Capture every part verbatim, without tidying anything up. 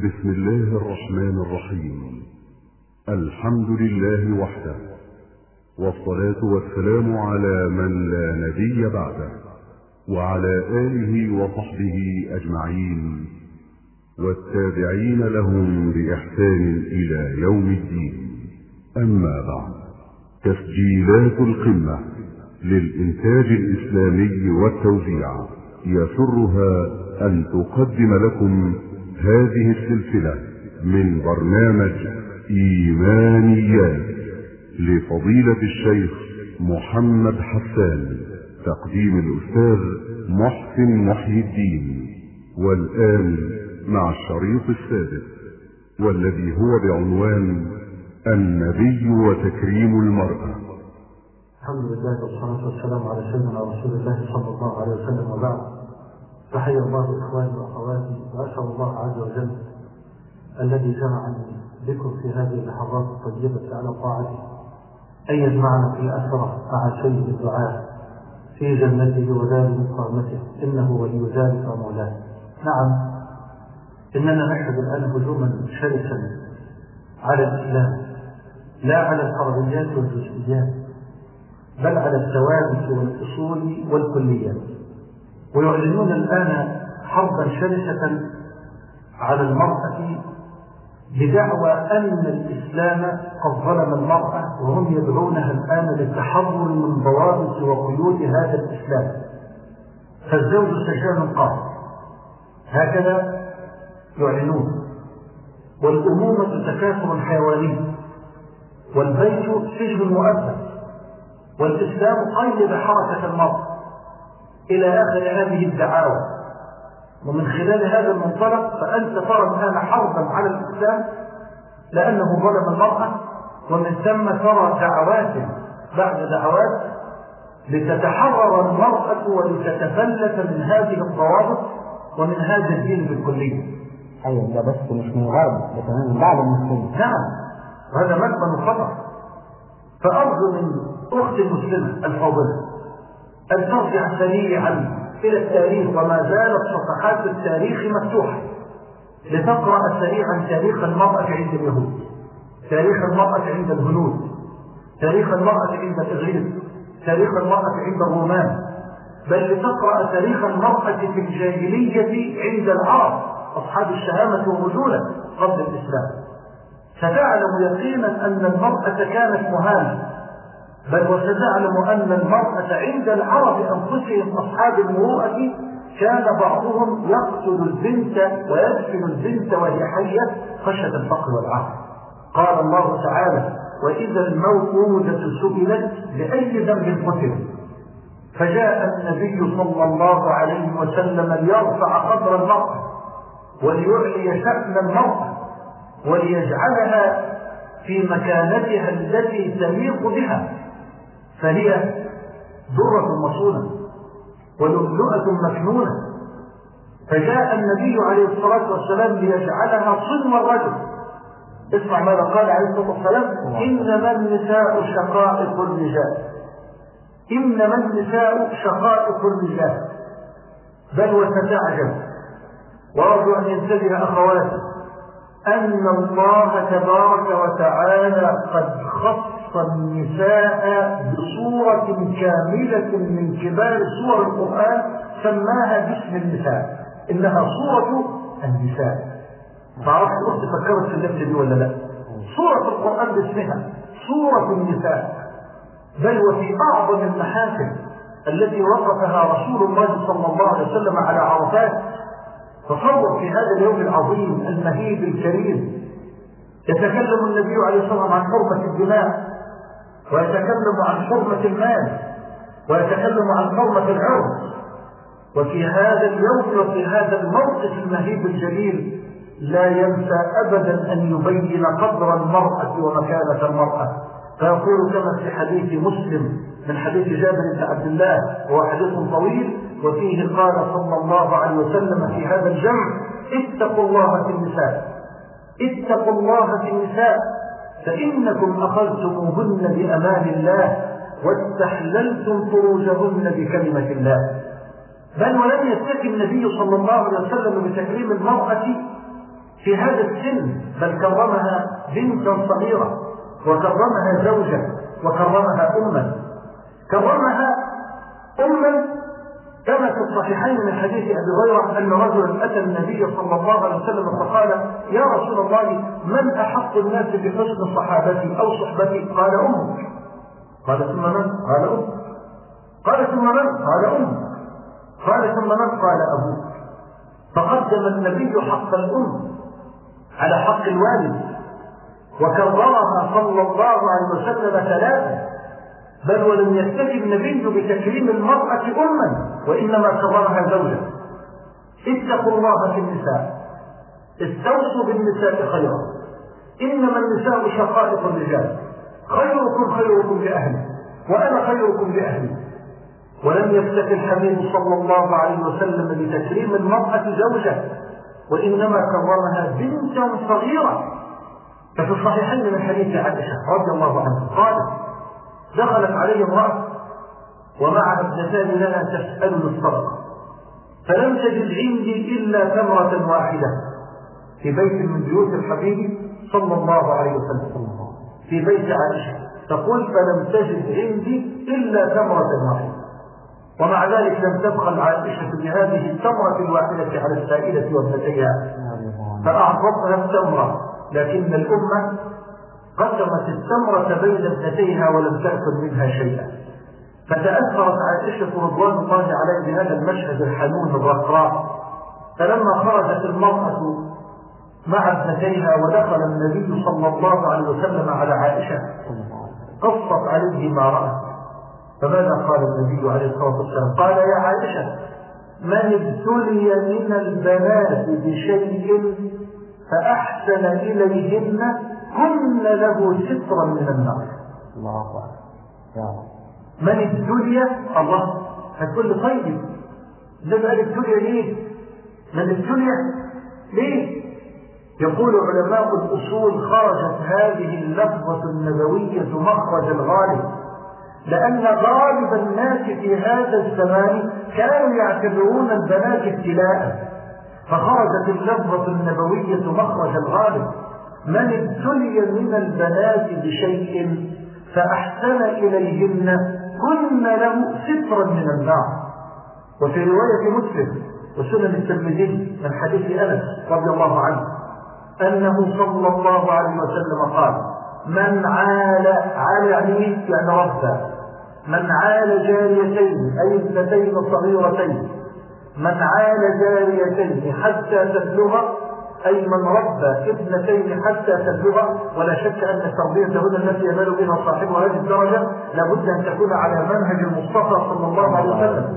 بسم الله الرحمن الرحيم. الحمد لله وحده، والصلاة والسلام على من لا نبي بعده، وعلى آله وصحبه أجمعين، والتابعين لهم بإحسان إلى يوم الدين. أما بعد، تسجيلات القمة للإنتاج الإسلامي والتوزيع يسرها أن تقدم لكم هذه السلسلة من برنامج إيمانيات لفضيلة الشيخ محمد حسان، تقديم الأستاذ محسن محي الدين. والآن مع الشريط السادس، والذي هو بعنوان النبي وتكريم المرأة. الحمد لله والصلاة والسلام على سيدنا رسول الله صلى الله عليه وسلم، وبعد. تحية الله إخواني وأخواتي، وأسأل الله عز وجل الذي جمعني بكم في هذه اللحظات الطيبة على طاعته أن يجمعنا في الآخرة مع سيد الدعاء في جنته ودار مقامته، إنه ولي ذلك ومولاه. نعم، إننا نشهد الآن هجوما شرسا على الإسلام، لا على الفرعيات والجزئيات، بل على الثوابت والأصول والكليات. ويعلنون الآن حربا شرسة على المرأة بدعوى أن الإسلام قد ظلم المرأة، وهم يدعونها الآن للتحرر من ضوابط وقيود هذا الإسلام. فالزوج سجان قاهر، هكذا يعلنون، والأمومة تكاثر حيواني، والبيت سجن مؤبد، والإسلام قيد حركة المرأة، إلى آخر هذه الدعاوى. ومن خلال هذا المنطلق فأنت ترى الآن حربا على الإسلام لأنه ظلم المرأة، ومن ثم ترى دعوات بعد دعوات لتتحرر المرأة ولتتفلت من هذه الضوابط ومن هذا الدين بالكلية. أيوة، ده بس مش من الغرب، ده كمان من بعض المسلمين. نعم، وهذا مكمن خطر. فأرجو من أخت المسلمة الفاضلة أن ترجع سريعا إلى التاريخ، وما زالت صفحات التاريخ مفتوحة، لتقرأ سريعا تاريخ المرأة عند اليهود، تاريخ المرأة عند الهنود، تاريخ المرأة عند الإغريق، تاريخ المرأة عند الرومان، بل لتقرأ تاريخ المرأة في الجاهلية عند العرب أصحاب الشهامة والرجولة قبل الإسلام. ستعلم يقينا أن المرأة كانت مهانة، بل وستعلم أن المرأة عند العرب أنفسهم أصحاب المروءة كان بعضهم يقتل البنت ويدفن البنت وهي حية خشية الفقر والعار. قال الله تعالى: وإذا الموءودة سئلت بأي ذنب قتلت. فجاء النبي صلى الله عليه وسلم ليرفع قدر المرأة وليعلي شأن المرأة وليجعلها في مكانتها التي تليق بها، فهي درة مصونة ولؤلؤة مكنونة. فجاء النبي عليه الصلاة والسلام ليجعلها صنو الرجل. اسمع ماذا قال عليه الصلاة والسلام: إنما النساء شقائق الرجال، إنما النساء شقائق الرجال. بل وستعجب، وأرجو أن ينتبه أخواتي، أن الله تبارك وتعالى قد خص النساء بصورة كاملة من كبار سور القرآن، سماها باسم النساء، إنها صورة النساء. معرفش أخت فكرت في اللفظة دي ولا لا؟ صورة القرآن باسمها صورة النساء. بل وفي أعظم المحافل التي وقفها رسول الله صلى الله عليه وسلم على عرفات، تصور في هذا اليوم العظيم المهيب الكريم، يتكلم النبي عليه الصلاة والسلام عن حرمة الدماء، ويتكلم عن حرمة المال، ويتكلم عن حرمة العرض. وفي هذا اليوم وفي هذا الموقف المهيب الجليل لا ينسى أبدا أن يبين قدر المرأة ومكانة المرأة. فيقول كما في حديث مسلم من حديث جابر بن عبد الله، وهو حديث طويل، وفيه قال صلى الله عليه وسلم في هذا الجمع: اتقوا الله في النساء، اتقوا الله في النساء، فإنكم أخذتموهن بأمان الله واستحللتم فروجهن بكلمة الله. بل ولم يستكن النبي صلى الله عليه وسلم بتكريم المرأة في هذا السن، بل كرمها بنتا صغيرة، وكرمها زوجة، وكرمها أما. كرمها أما كما في الصحيحين من حديث أبي هريرة أن رجلا أتى النبي صلى الله عليه وسلم فقال: يا رسول الله، من أحق الناس بحسن صحابتي أو صحبتي؟ قال: أمك. قال: ثم من؟ قال: أمك. قال: ثم من؟ قال: أمك. قال: ثم من؟ قال: أبوك. فقدم النبي حق الأم على حق الوالد، وكررها صلى الله عليه وسلم ثلاثة، بل ولم يكتفي النبي بتكريم المرأة أما، وإنما كررها زوجة. اتقوا الله في النساء، استوصوا بالنساء خيرا، إنما النساء شقائق الرجال، خيركم خيركم لأهلي وأنا خيركم لأهلي. ولم يكتفي الحبيب صلى الله عليه وسلم بتكريم المرأة زوجة، وإنما كرمها بنتا صغيرة. ففي الصحيحين من حديث عائشة رضي الله عنها قالت: دخلت علي امرأة ومعها ابنتان لنا تسألني الصدقة، فلم تجد عندي إلا تمرة واحدة في بيت من بيوت الحبيب صلى الله عليه وسلم، في بيت عائشة، تقول: فلم تجد عندي إلا تمرة واحدة، ومع ذلك لم تبخل عائشة بهذه التمرة الواحدة على السائلة وابنتيها، فأعطتها التمرة، لكن الأمة قسمت التمرة بين ابنتيها ولم تأكل منها شيئا. فتأثرت عائشة رضوان الله عليها بهذا المشهد الحنون الرقراء، فلما خرجت المرأة مع ابنتيها ودخل النبي صلى الله عليه وسلم على عائشة قصت عليه ما رأت. فماذا قال النبي عليه الصلاة والسلام؟ قال: يا عائشة، من ابتلي من البنات بشيء فأحسن إليهن كن له سترا من النار. الله أكبر. من ابتلي، الله هتقول لي طيب ده بقى ابتلي ليه؟ من ابتلي ليه؟ يقول علماء الأصول: خرجت هذه اللفظة النبوية مخرج الغالب، لأن غالب الناس في هذا الزمان كانوا يعتبرون البنات ابتلاء، فخرجت اللفظة النبوية مخرج الغالب: من ابتلي من البنات بشيء فأحسن إليهن كن له سترا من النار. وفي رواية مسلم وسنن الترمذي من حديث أنس رضي الله عنه أنه صلى الله عليه وسلم قال: من عال عال يعني يعني ربى، من عال جاريتين أي ابنتين صغيرتين، من عال جاريتين حتى تبلغ، أي من ربى ابنتين حتى تبلغ. ولا شك أن التربية هنا التي ينال بها صاحب هذه الدرجة لابد أن تكون على منهج المصطفى صلى الله عليه وسلم.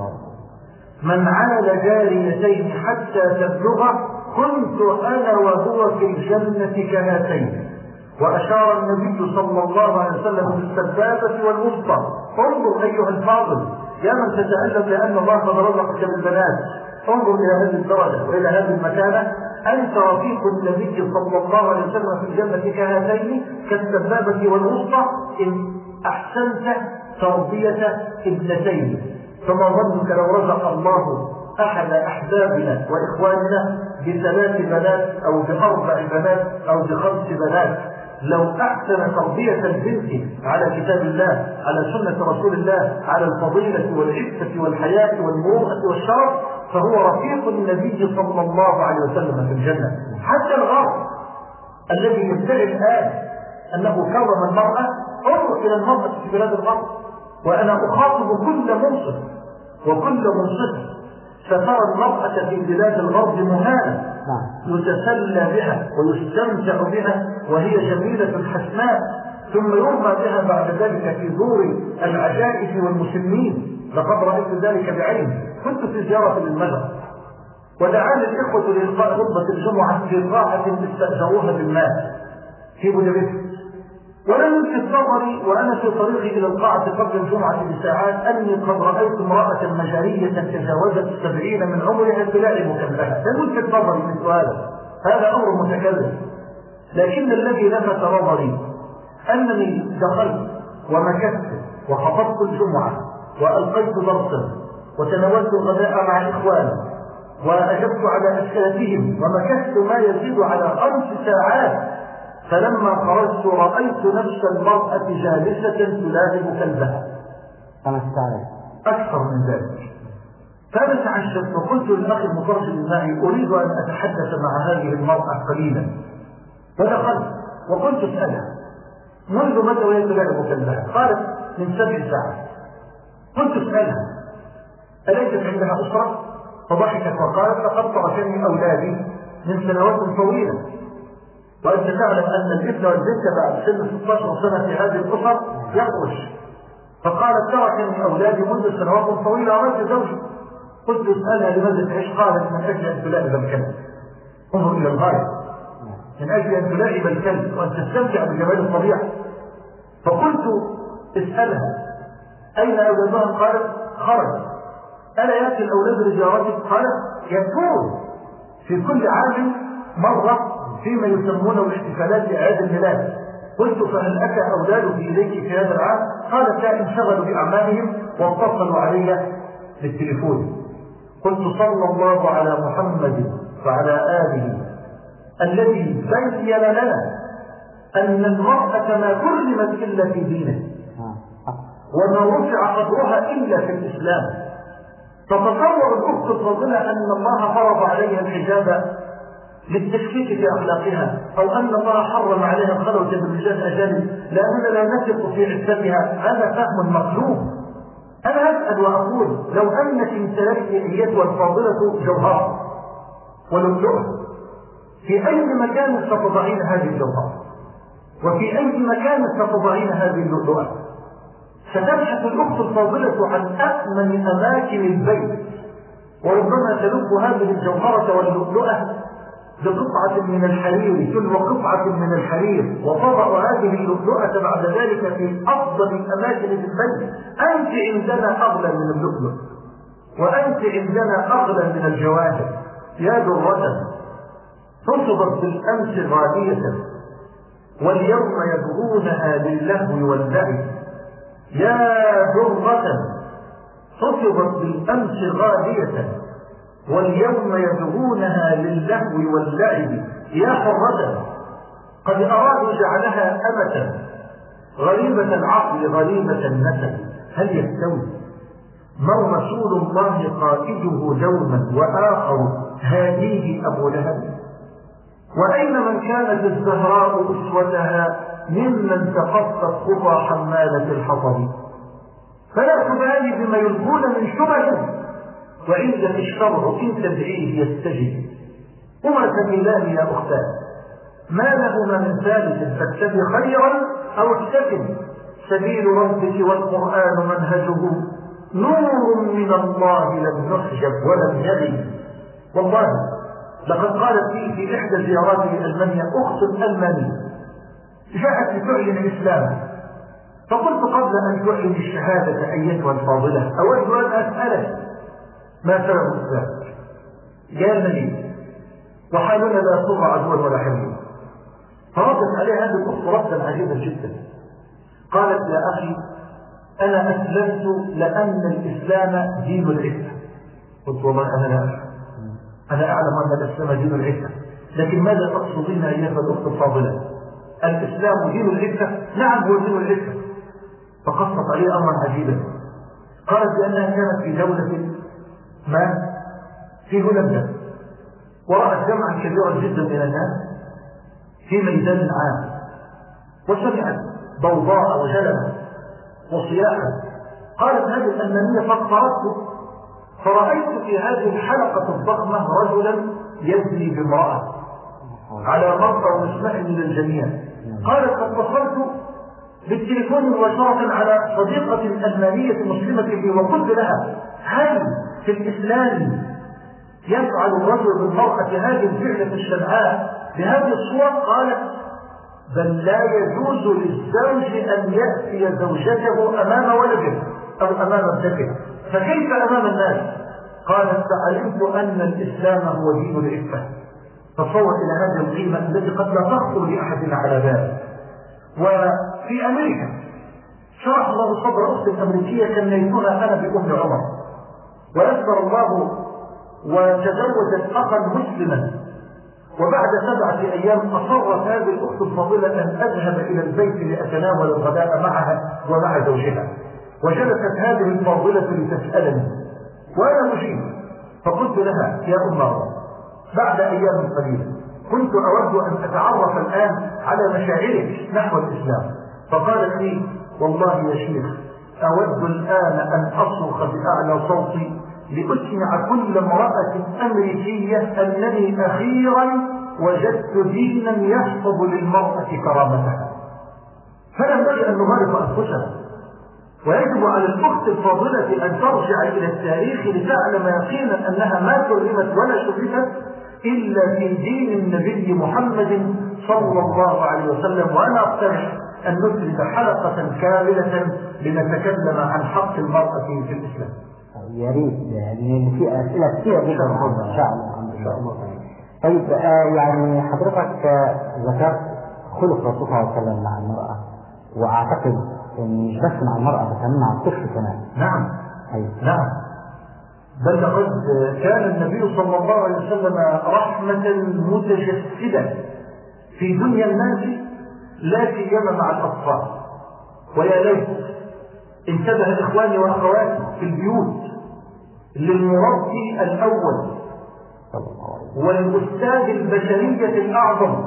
من عال جاريتين حتى تبلغ كنت أنا وهو في الجنة كهاتين. وأشار النبي صلى الله عليه وسلم بالسبابة والوسطى. انظر أيها الفاضل يا من تتألم لأن الله قد رزقك بالبنات، انظر إلى هذه الدرجة وإلى هذه المكانة. أنت رفيق النبي صلى الله عليه وسلم في الجنة كهاتين كالسبابة والوسطى إن أحسنت تربية ابنتين. فما ظنك لو رزق الله أحد أحبابنا وإخواننا بثلاث بنات أو بأربع بنات أو بخمس بنات؟ لو أحسن تربية البنت على كتاب الله، على سنة رسول الله، على الفضيلة والعفة والحياة والمروءة والشرف، فهو رفيق النبي صلى الله عليه وسلم في الجنة. حتى الغرب الذي يدعي الآن أنه كرم المرأة، انظر إلى المرأة في بلاد الغرب. وأنا أخاطب كل منصف وكل منصف، سترى المرأة في بلاد الغرب مهانة يتسلى بها ويستمتع بها وهي جميلة حسناء، ثم يرمى بها بعد ذلك في دور العجائز والمسلمين. لقد رأيت ذلك بعيني، كنت في زيارة للمجر ودعاني الإخوة لإلقاء خطبة الجمعة في قاعة استأجروها بالماء في بودابست. ولم يلفت نظري وأنا في طريقي إلى القاعة قبل الجمعة بساعات أني قد رأيت امرأة مجارية تجاوزت السبعين من عمرها بلا مكلفة. لم يلفت نظري من سؤاله، هذا أمر متكلم. لكن الذي لفت نظري أنني دخلت ومكثت وخطبت الجمعة وألقيت درسا وتناولت الغداء مع إخواني وأجبت على أسئلتهم ومكثت ما يزيد على خمس ساعات. فلما خرجت رأيت نفس المرأة جالسة تلاعب كلبها. خمس ساعات أكثر من ذلك. فأنا تعجبت وقلت للأخ المترجم معي أريد أن أتحدث مع هذه المرأة قليلا. فدخلت وقلت اسألها منذ متى وهي تلاعب كلبها؟ قالت من سبع ساعات. قلت اسألها أليست عندها أسرة؟ فضحكت وقالت لقد تركني أولادي من سنوات طويلة، وأنت تعلم أن الابن والبنت بعد سن ستة عشر سنة في هذه الأسر يخرج. فقالت تركني أولادي منذ سنوات طويلة ومات زوجي. قلت اسألها لماذا تعيش؟ قالت من أجل أن تلاعب الكلب. انظر إلى الغاية، من أجل أن تلاعب الكلب وأن تستمتع بجمال الطبيعة. فقلت اسألها أين أولادها؟ قالت خرج. ألا يأتي الأولاد لزيارتك؟ قالت يأتون في كل عام مرة فيما يسمونه الاحتفالات بأعياد الميلاد. قلت فهل أتى أولادك إليك في هذا العام؟ قالت لا، انشغلوا بأعمالهم واتصلوا علي بالتليفون. قلت صلى الله على محمد وعلى آله الذي بين لنا أن المرأة ما كرمت إلا في دينه وما رفع قدرها إلا في الإسلام. تتصور الأخت الفاضلة أن الله فرض عليها الحجاب للتشكيك في أخلاقها، أو أن الله حرم عليها الخلوة بالرجال أجانب لأننا لا نثق في عفتها؟ هذا فهم مقلوب. أنا أسأل وأقول لو أنك امتلكت أيتها الفاضلة جوهرة ولؤلؤة، في أي مكان ستضعين هذه الجوهرة؟ وفي أي مكان ستضعين هذه اللؤلؤة؟ ستبحث الأخت الفاضلة عن أأمن أماكن البيت، وربما تلف هذه الجوهرة واللؤلؤة بقطعة من الحرير تلو قطعة من الحرير، وتضع هذه اللؤلؤة بعد ذلك في أفضل الأماكن في البيت. أنت عندنا أغلى من اللؤلؤ، وأنت عندنا أغلى من الجواهر. يا درة نصبت بالأمس غالية واليوم يبغونها للهو واللعب. يا درة نصبت بالأمس غالية واليوم يبغونها للهو واللعب. يا حرة قد أرادوا جعلها أمة غريبة العقل غريبة النسب. هل يستوي من رسول الله قائده دوما وآخر هاديه أبو لهب؟ وأين من كانت الزهراء أسوتها ممن تخطت خطى حمالة الحطب؟ فلا تبالي بما يلقون من شبه، وعندك الشرع إن تدعيه يستجب. وما سبيلان يا أختان، ما لهما من ثالث، فاتبع خيرا أو اكتفل. سبيل ربك والقرآن منهجه نور من الله لم يحجب ولم يغب. والله لقد قالت لي في إحدى زياراتي لألمانيا أخت ألمانية جاءت لتعلن الإسلام، فقلت قبل أن تعلن الشهادة أيتها الفاضلة أود أن أسألك ما سبب الإسلام؟ قال لي وحالنا لا يصور عدوا ولا حميد. فردت عليها هذه الأخت ردا عجيبا جدا، قالت يا أخي أنا أسلمت لأن الإسلام دين العفة. قلت والله أنا لا أعلم، أنا أعلم أن الإسلام دين العفة، لكن ماذا تقصدين أيها الأخت الفاضلة؟ الإسلام دين العفة؟ نعم هو دين العفة. فقصت عليه أمرا عجيبا، قالت بأنها كانت في دولة ما في هولندا، ورأت جمعا كبيرا جدا من الناس في ميدان عام، وسمعت ضوضاء وجلبة وصياحا. قالت هذه الألمانية فاضطربت فرأيت في هذه الحلقة الضخمة رجلا يزني بامرأة على مرضى ومسمع للجميع. قالت اتصلت بالتليفون مباشرة على صديقة ألمانية مسلمة لي وقلت لها هل في الإسلام يفعل الرجل بالمرأة هذه الفعلة الشنعاء بهذه الصورة؟ قالت بل لا يجوز للزوج أن يأتي زوجته أمام ولده أو أمام ابنته، فكيف أمام الناس؟ قالت فعلمت أن الإسلام هو دين العفة. تصور إلى هذه القيمة التي قد لا تخطر لأحدنا على بال. وفي أمريكا شرح الله صدر أخت الأمريكية كان يكون أنا بأم عمر، وأكبر الله وتزوجت أخا مسلما، وبعد سبعة أيام أصرت هذه الأخت الفاضلة أن أذهب إلى البيت لأتناول الغداء معها ومع زوجها، وجلست هذه الفاضلة لتسألني وأنا أجيب، فقلت لها يا أم الله بعد أيام قليلة كنت أود أن أتعرف الآن على مشاعرك نحو الإسلام، فقالت لي والله يا شيخ أود الآن أن أصرخ بأعلى صوتي لأسمع كل امرأة أمريكية أنني أخيرا وجدت دينا يحفظ للمرأة كرامتها. فينبغي أن نغالط أنفسنا، ويجب على الأخت الفاضلة أن ترجع إلى التاريخ لتعلم يقينا أنها ما كرمت ولا شرفت إلا في دين النبي محمد صلى الله عليه وسلم. وأنا أقترح أن نسرد حلقة كاملة لنتكلم عن حق المرأة في الإسلام. يا ريت، يعني في أسئلة كثيرة جدا إن شاء الله. إن شاء الله. طيب يعني حضرتك ذكرت خلق الرسول صلى الله عليه وسلم مع المرأة، وأعتقد إن مش بس مع المرأة بل كمان مع الطفل كمان. نعم. أيوة. نعم. بل لقد كان النبي صلى الله عليه وسلم رحمة متجسدة في دنيا الناس لا سيما مع الأطفال. ويا ليت انتبه إخواني وأخواتي في البيوت للمربي الأول والأستاذ البشرية الأعظم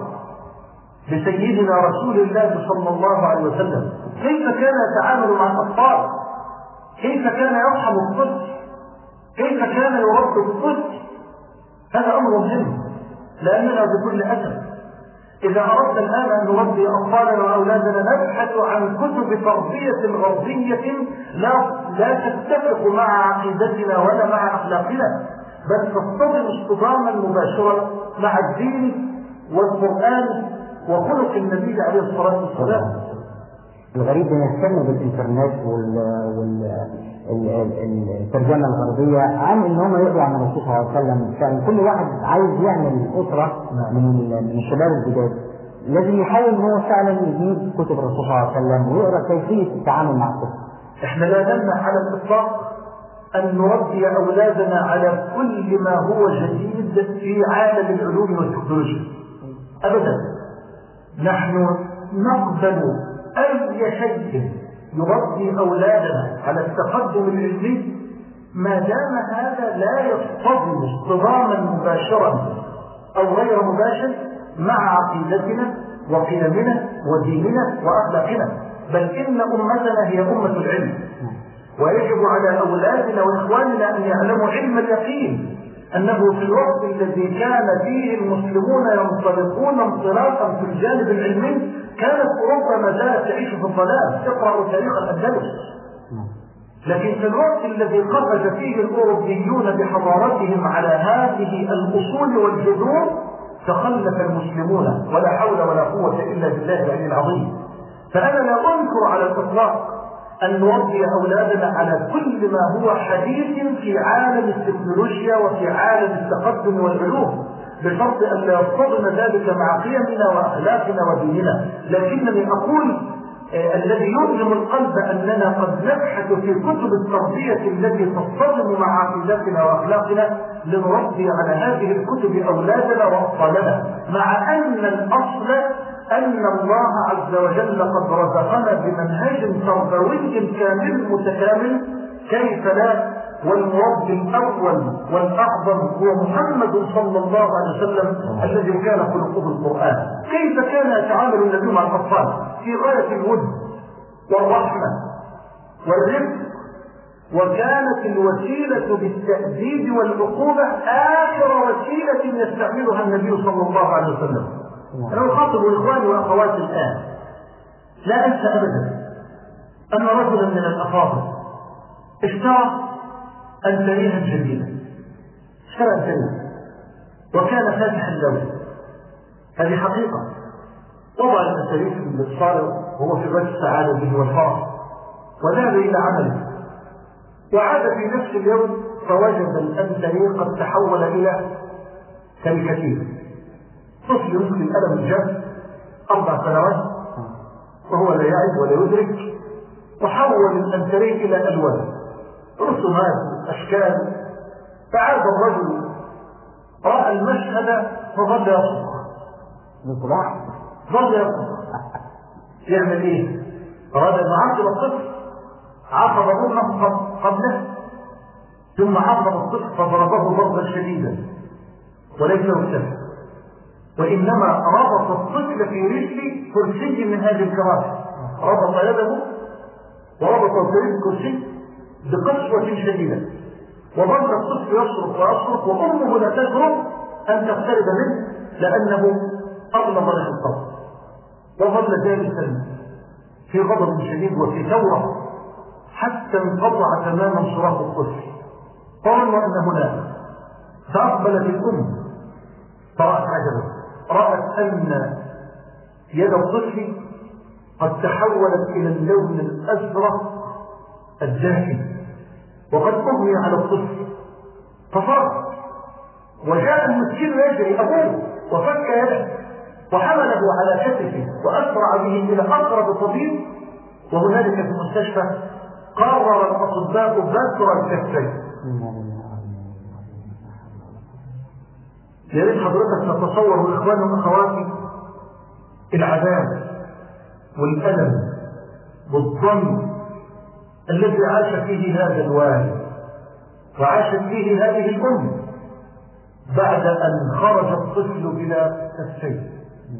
لسيدنا رسول الله صلى الله عليه وسلم، كيف كان يتعامل مع الأطفال، كيف كان يرحم الطفل، كيف كان يربي الطفل. هذا أمر مهم، لأننا بكل أسف إذا أردنا الآن أن نربي أطفالنا وأولادنا نبحث عن كتب تربية غربية لا لا تتفق مع عقيدتنا ولا مع أخلاقنا، بل تصطدم اصطداما مباشرا مع الدين والقرآن وخلق النبي عليه الصلاة والسلام. الغريب بنهتم بالإنترنت والترجمة الغربية عن إن هم يقرأوا عن الرسول صلى الله عليه وسلم. كان كل واحد عايز يعمل أسرة من من الشباب الجداد لازم يحاول إن هو فعلا يجيب كتب الرسول صلى الله عليه وسلم ويقرأ كيفية التعامل مع الطفل. إحنا لا نمنع على الإطلاق أن نربي أولادنا على كل ما هو جديد في عالم العلوم والتكنولوجيا أبدا. نحن نقبل أي شيء يربي أولادنا على التقدم العلمي ما دام هذا لا يصطدم اصطداما مباشرا أو غير مباشر مع عقيدتنا وقيمنا وديننا وأخلاقنا، بل إن أمتنا هي أمة العلم، ويجب على أولادنا وإخواننا أن يعلموا علم اليقين أنه في الوقت الذي كان فيه المسلمون ينطلقون انطلاقا في الجانب العلمي كانت أوروبا ما زالت تعيش في الظلام. اقرأوا تاريخ الأندلس. لكن في الوقت الذي قفز فيه الأوروبيون بحضارتهم على هذه الأصول والجذور تخلف المسلمون ولا حول ولا قوة إلا بالله العلي العظيم. فأنا لا أنكر على الإطلاق أن نربي أولادنا على كل ما هو حديث في عالم التكنولوجيا وفي عالم التقدم والعلوم، بشرط أن لا يصطدم ذلك مع قيمنا وأخلاقنا وديننا. لكنني أقول آه الذي يؤلم القلب أننا قد نبحث في كتب التربية التي تصطدم مع عقيدتنا وأخلاقنا لنربي على هذه الكتب أولادنا وأطفالنا، مع أن الأصل أن الله عز وجل قد رزقنا بمنهج تربوي كامل متكامل، كيف لا؟ والمربي الأول والأعظم هو محمد صلى الله عليه وسلم الذي كان خلقه القرآن. كيف كان يتعامل النبي مع الأطفال؟ في غاية الود والرحمة والرفق، وكانت الوسيلة بالتأديب والعقوبة آخر وسيلة يستعملها النبي صلى الله عليه وسلم. أنا أخاطب إخواني وأخواتي الآن، لا أنسى أبدا أن رجلا من الأفاضل اشترى أنتريها جديدة، اشترى أنتريها وكان فاتح اللون، هذه حقيقة. وضع الأنتريه في الصالة وهو في غاية السعادة به والفرح، وذهب إلى عمله وعاد في نفس اليوم فوجد الأنتريه قد تحول إلى كاريكاتير. طفل يمكن الألم الجاف أربع سنوات وهو لا يعد ولا يدرك، وحول الأنتريه إلى ألوان، رسومات، أشكال. فعاد الرجل رأى المشهد فظل يصرخ. بصراحة ظل يصرخ. يعمل ايه؟ أراد أن يعاقب الطفل، عاقب أمه قبله، ثم عاقب الطفل فضربه ضربا شديدا وليس يكتب، وإنما ربط الطفل في رجل كرسي من هذه الكراسي، ربط يده وربط في رجل كرسي بقسوة شديدة، وظل الطفل يصرخ ويصرخ وأمه لا تجرؤ أن تقترب منه لأنه أغلب له الصوت، وظل جالسا في غضب شديد وفي ثورة حتى انقطع تماما صراخ الطفل. قالوا أن هناك فأقبلت الأم فرأت عجبا، رأت أن يد الطفل قد تحولت إلى اللون الأزرق الداكن وقد أغمي على الطفل، ففرق وجاء المسكين يجري أبوه وفك يده وحمله على كتفه وأسرع به إلى أقرب طبيب، وهنالك في المستشفى قرر الأطباء بذر الكفين. يا ريت حضرتك تتصور إخواني وأخواتي العذاب والألم والظلم الذي عاش فيه هذا الوالد وعاشت فيه هذه الأم بعد أن خرج الطفل بلا كفين.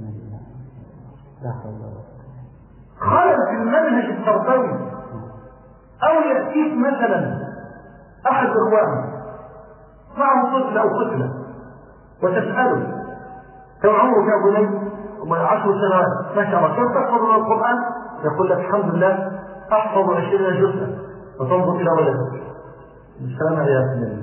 خرج في المنهج التربوي. أو يأتيك مثلا أحد إخوانه معه طفل أو طفلة وتسأله كم عمرك يا بني؟ عشر سنوات. ما شاء الله. كيف تحفظ من القرآن؟ يقول لك الحمد لله أحفظ عشرين جزءا. وتنظر إلى ولدك سنة يا ابن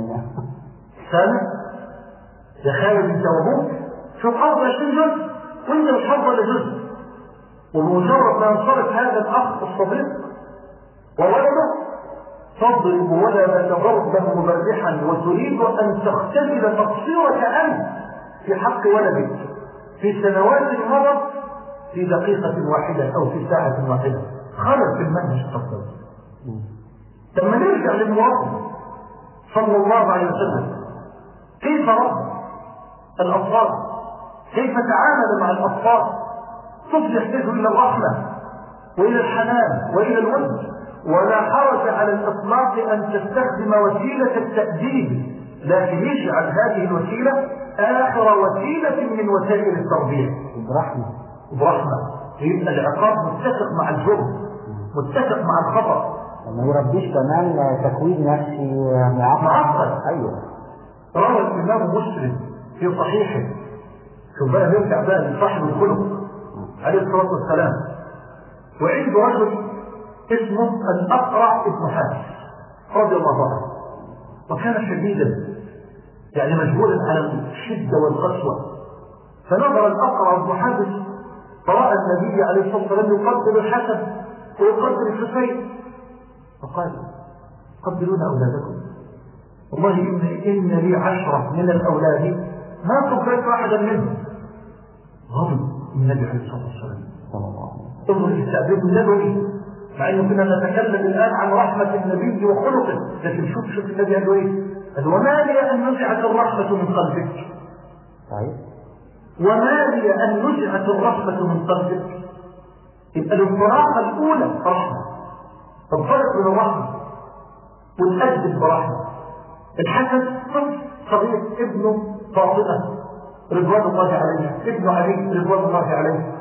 سنة يا خالد انت وابوك شوف حفظ عشرين جزء وانت مش حفظ ولا جزء. وبمجرد ما ينصرف هذا الأخ الصديق وولده تضرب ولدك ضربا مبرحا وتريد أن تختزل تقصيرك أنت في حق ولدك في سنوات مضت في دقيقة واحدة أو في ساعة واحدة. خلل في المنهج التقويم. لما نرجع للمواطن صلى الله عليه وسلم كيف رب الأطفال، كيف تعامل مع الأطفال، طفل يحتاج إلى الرحمة وإلى الحنان وإلى الود، ولا حرج على الإطلاق أن تستخدم وسيلة التأديب، لكن يجعل هذه الوسيلة آخر وسيلة من وسائل التربية برحمة برحمة. يبقى العقاب متفق مع الجرم، متفق مع الخطأ، ما يربيش كمان تكوين نفسي معقد. أيوه. روى الإمام مسلم في صحيحه، شوف بقى نرجع بقى لصاحب الخلق عليه الصلاة والسلام، وعنده رجل اسمه الأقرع ابن حابس رضي الله عنه، وكان شديدا يعني مجبولا على الشدة والقسوة. فنظر الأقرع ابن حابس فرأى النبي عليه الصلاة والسلام يقبل الحسن ويقبل الحسين، فقال قبلون أولادكم، والله إن, إن لي عشرة من الأولاد ما قبلت واحدا منهم. غضب النبي عليه الصلاة والسلام. انظر الاستعداد النبوي، مع انه كنا نتكلم الآن عن رحمة النبي وخلقه، لكن شوف شوف النبي قال ايه؟ قال وما لي أن نزعت الرحمة من قلبك. طيب. وما لي أن نزعت الرحمة من قلبك. يبقى الانطلاقة الأولى رحمة، الفرق من الرحمة والأجل برحمة. الحسن طفل صغير ابنه فاطمة رضوان الله عليه، ابن علي رضوان الله عليه،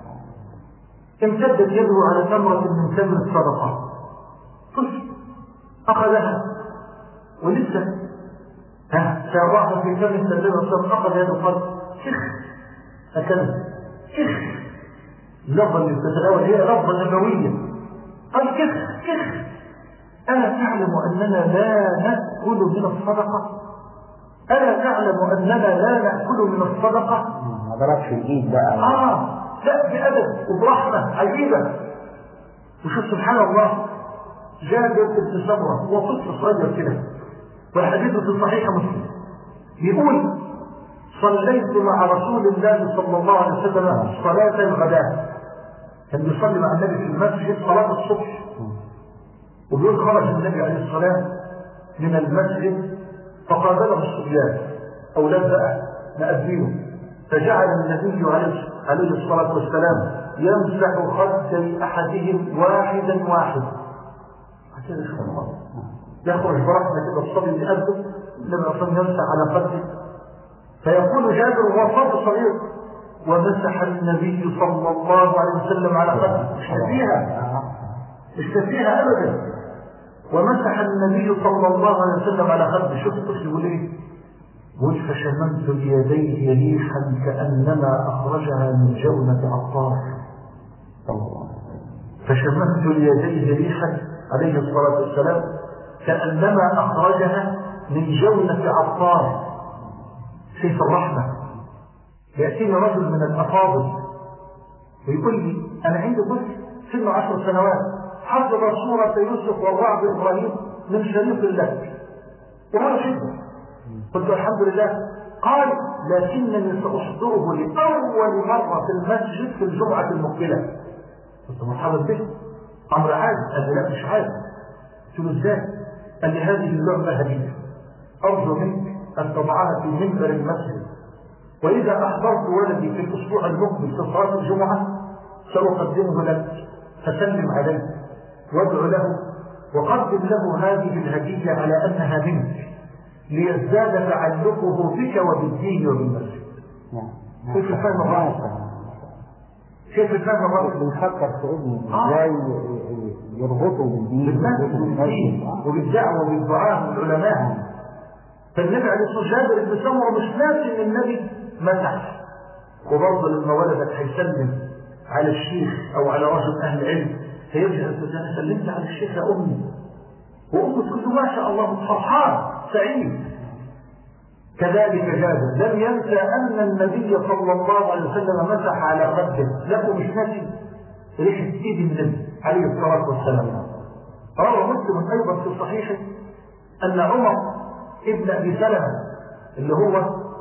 امتدت يده على تمرة من تمر الصدقة، طفل أخذها ولسه ها سيضعها في تمر الصدقة، أخذ يده قال شيخ هكذا شيخ، اللفظة اللي بتتناول هي لفظة نبوية، قال شيخ شيخ ألا تعلم أننا لا نأكل من الصدقة؟ ألا تعلم أننا لا نأكل من الصدقة؟ ما ضربش الإيد بقى. آه لا بأدب وبرحمة عجيبة. وشوف سبحان الله جابر بن سمرة وطفل صغير كده، والحديث في صحيح مسلم يقول صليت مع رسول الله صلى الله عليه وسلم صلاة الغداء، كان يصلي مع النبي في المسجد صلاة الصبح، وبيقول خرج النبي عليه الصلاة من المسجد فقابله الصبيان أولاد بقى مأذينه. فجعل النبي عليه الصلاة والسلام يمسح خدي أحدهم واحدا واحدا عشان الله يخرج برحمة كده الصبي بأرضه لما أصلا يمسح على خده. فيقول جابر وهو صبي صغير ومسح النبي صلى الله عليه وسلم على خده مش كفيها مش كفيها أبدا. ومسح النبي صلى الله عليه وسلم على خده. شوف الطفل يقول ايه؟ قل فشممت بيديه ريحا كأنما أخرجها من جونة عطار. فشممت بيديه ريحا عليه الصلاة والسلام كأنما أخرجها من جونة عطار. سيف الرحمة. يأتيني رجل من الأفاضل ويقول لي أنا عندي طفل سنه عشر سنوات حفظ سورة يوسف والرعد إبراهيم من شريف الله وهو شده. قلت الحمد لله. قال لكنني سأصدره لأول مرة في المسجد في الجمعة المقبلة. قلت مرحبا به أمر عادي. قال لي لا مش عادي. قلت له ازاي؟ قال لي هذه اللعبة هدية أرجو منك أن تضعها في منبر المسجد وإذا أحضرت ولدي في الأسبوع المقبل في صلاة الجمعة سأقدمه لك فسلم عليه وادعو له وقدم له هذه الهدية على أنها منك ليزداد تعلقه بك وبالدين وبالمسجد. كيف فهم الرأي؟ كيف فهم الرأي؟ بنفكر في ابني ازاي يربطوا بالدين بالدين وبالدعوة وبالدعاء والعلماء. فالنبي عليه الصلاة والسلام جابر بن سمرة مش ناسي ان النبي مسح. وبرضه لما ولدك هيسلم على الشيخ او على رجل اهل العلم فيرجع يقول انا سلمت على الشيخ يا امي وامي تقول له ما شاء الله فرحان سعيد. كذلك جابر لم ينسى ان النبي صلى الله عليه وسلم مسح على خده. لكم مش ناسي ريحه ايد النبي عليه الصلاه والسلام. روى مسلم ايضا في صحيحه ان عمر ابن ابي سلمة اللي هو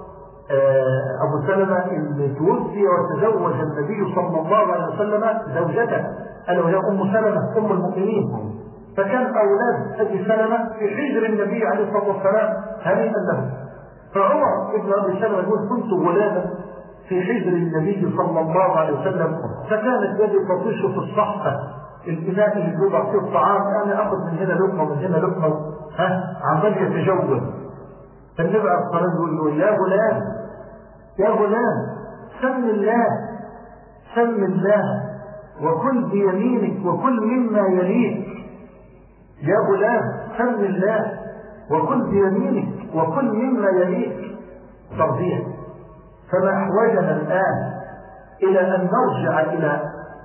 ابو سلمة اللي توفي وتزوج النبي صلى الله عليه وسلم زوجته الا وهي ام سلمة ام المؤمنين. فكان اولاد ابي سلمة في حجر النبي عليه الصلاه والسلام هنيئا له. فعمر ابن ابي سلمة يقول كنت ولادا في حجر النبي صلى الله عليه وسلم فكانت يدي تطيش في الصحفه الإناء اللي بيوضع فيه الطعام أنا أخذ من هنا لقمة ومن هنا لقمة ها عمال يتجول. فالنبي عليه الصلاة والسلام يقول له يا غلام يا غلام سم الله سم الله وكل بيمينك وكل مما يليك. يا غلام سم الله وكل بيمينك وكل مما يليك. ترضيه. فما أحوجنا الآن إلى أن نرجع إلى